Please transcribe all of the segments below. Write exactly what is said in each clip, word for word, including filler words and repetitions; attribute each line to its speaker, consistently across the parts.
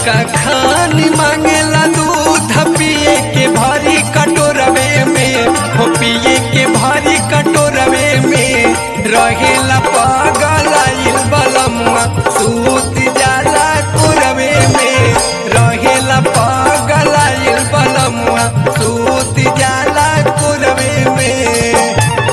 Speaker 1: लइका खानी मांगेला दूध पिए के भारी कटोरवे में, हो पिए के भारी कटोरवे में रहेला पागल आइल बलमुआ सूत जाला कोरवे में, रहेला पागल आइल बलमुआ सूत जाला कोरवे में।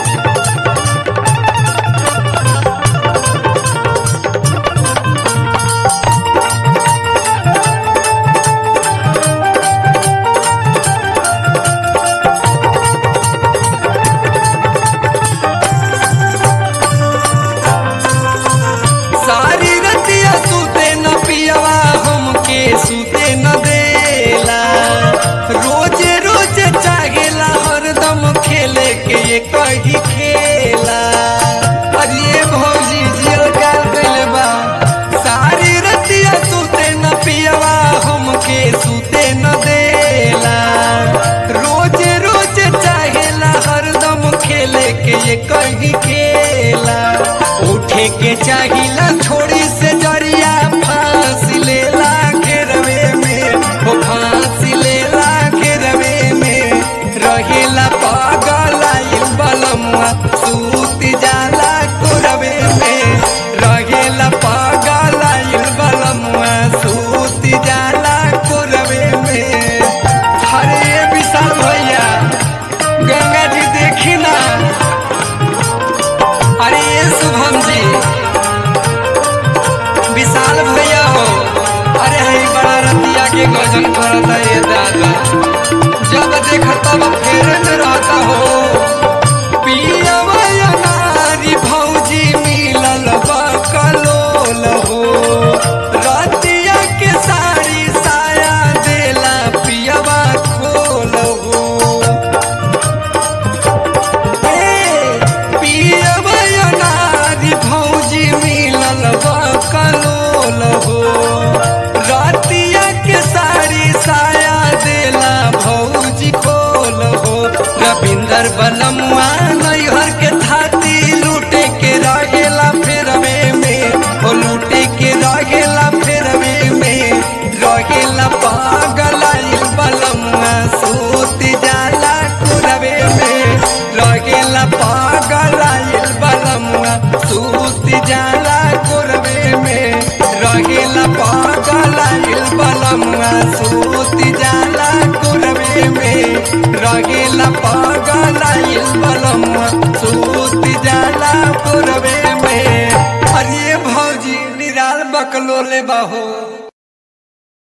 Speaker 1: सारी रतिया सूते न पियवा हमके सूते न देला, रोज रोज चाहेला हरदम खेले के ये कही खेला। अरे भौजी जियल गाल गइल बा। सारी रतिया सूते न पियवा हमके सूते न देला, रोज रोज चाहेला हरदम खेले के ये कही खेला। उठे के चाहिला छोड़ी से जरिया फांसी लेला घेरवे में, हो फांसी लेला घेरवे में रहेला पागल आइल बलमुआ सूत जाला कोरवे में, रहेला पागल आइल बलमुआ सूत जाला कोरवे में। हरे विशाल भैया गंगा जी देखी ना, अरे ये शुभम जी विशाल भैया हो, अरे है बड़ा रतिया के गजन करता ये दादा, जब देखा तब फेरे में रहता हो। पियवा नारी भौजी मिलल बकलोल हो, रतिया के साड़ी साया देला पियवा खोल हो। पियवा नारी भौजी मिलल बकलोल हो, रतिया के साड़ी साया देला भौजी खोल हो। रविंदर बलमुआ नैहर के थाती लूटे के रहेला फेरवे में, हो लूटे के रहेला फेरवे में रहेला पागल आइल बलमुआ सूत जाला कोरवे में, रहेला पागल आइल बलमुआ सूत जाला कोरवे में, रहेला पागल आइल बलमुआ सूत जाला कोरवे में, रहेला पागल आइल बलमुआ सूत जाला कोरवे में। अरे भौजी निराल बकलोले बाहो।